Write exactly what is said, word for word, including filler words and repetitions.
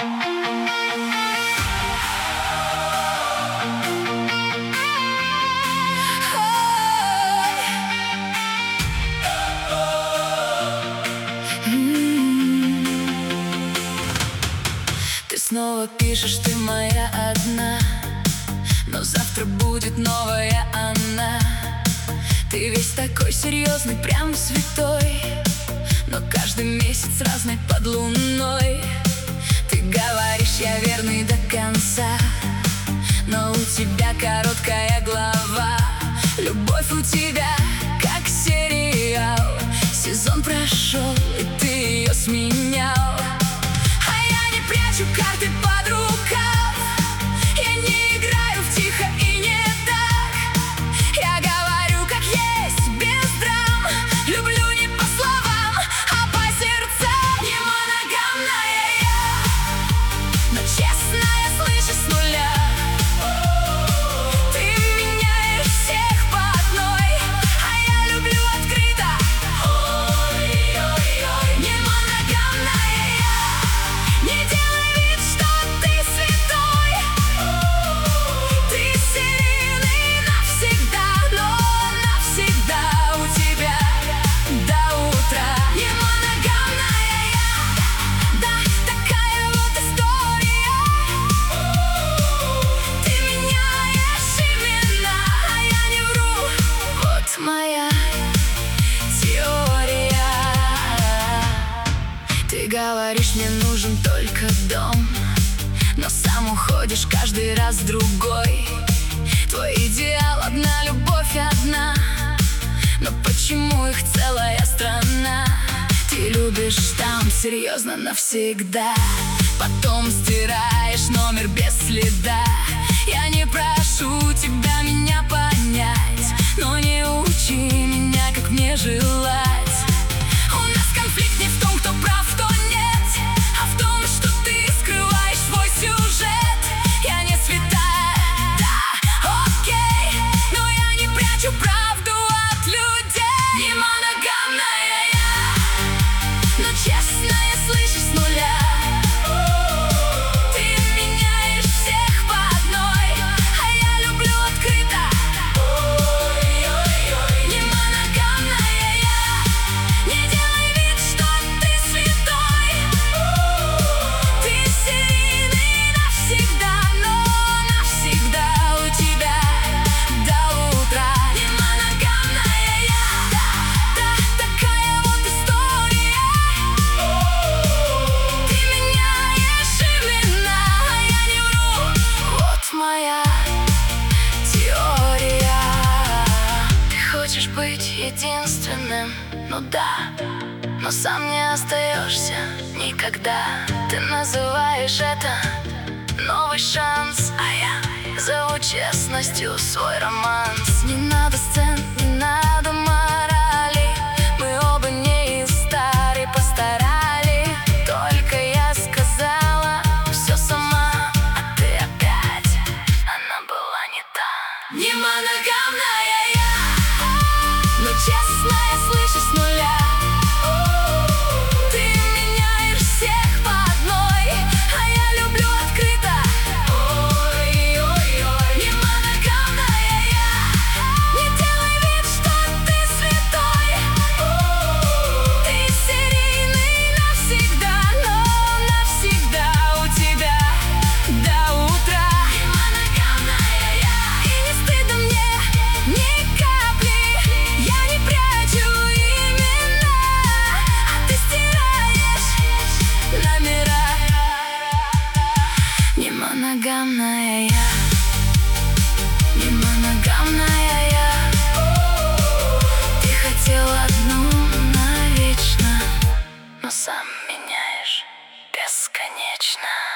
Ты снова пишешь, ты моя одна, но завтра будет новая она. Ты весь такой серьезный, прям святой, но каждый месяц разный под луной. Ты говоришь, я верный до конца, но у тебя короткая глава. Любовь у тебя как сериал, сезон прошел, и ты ее сменял. А я не прячу карты под рукав, я не играю в тихо и не так. Я говорю как есть, без драм, люблю не по словам, а по сердцам. Не моногамная я, но честная, слышишь, с нуля. Ты меняешь всех по одной, а я люблю открыто. Ой-ой-ой. Не моногамная я, не делай вид, что ты святой. Ты серийный навсегда, но навсегда у тебя до утра. Не моногамная я, да, такая вот история. Ты меняешь имена, а я не вру. Вот моя теория. Ты говоришь, мне нужен только дом, но сам уходишь каждый раз другой. Твой идеал — одна любовь, одна, но почему их целая страна? Ты любишь там серьезно навсегда, потом стираешь номер без следа. Я не прошу тебя меня понять, но не учи меня, как мне желать. У нас конфликт не в том, кто прав, кто нет, а в том, что ты скрываешь свой сюжет. Я не святая, да, окей, но я не прячу правду от людей. Не моногамная я, но честная, слышишь, с нуля. Ты меняешь всех по одной, а я люблю открыто. Ой-ой-ой. Не моногамная я, не делай вид, что ты святой. Ты серийный навсегда, но навсегда у тебя до утра. Не моногамная я, да, да, такая вот история. Ты меняешь имена, а я не вру. Вот моя теория. Ты хочешь быть единственным, ну да, но сам не остаешься никогда. Ты называешь это новый шанс, а я зову честностью свой романс. Не надо сцен, не надо морали, мы оба не из старой постарали. Только я сказала все сама, а ты опять, она была не та. Не моногамная я, но честная, слышишь, с нуля. Ты меняешь всех по одной, а я люблю открыто. Ой-ой-ой. Не моногамная я, не делай вид, что ты святой. Ты серийный навсегда, но навсегда у тебя до утра. Не моногамная я, и не стыдно мне ни капли. Я не прячу имена, а ты стираешь номера. Не моногамная я, не моногамная я. Ты хотел одну навечно, но сам меняешь бесконечно.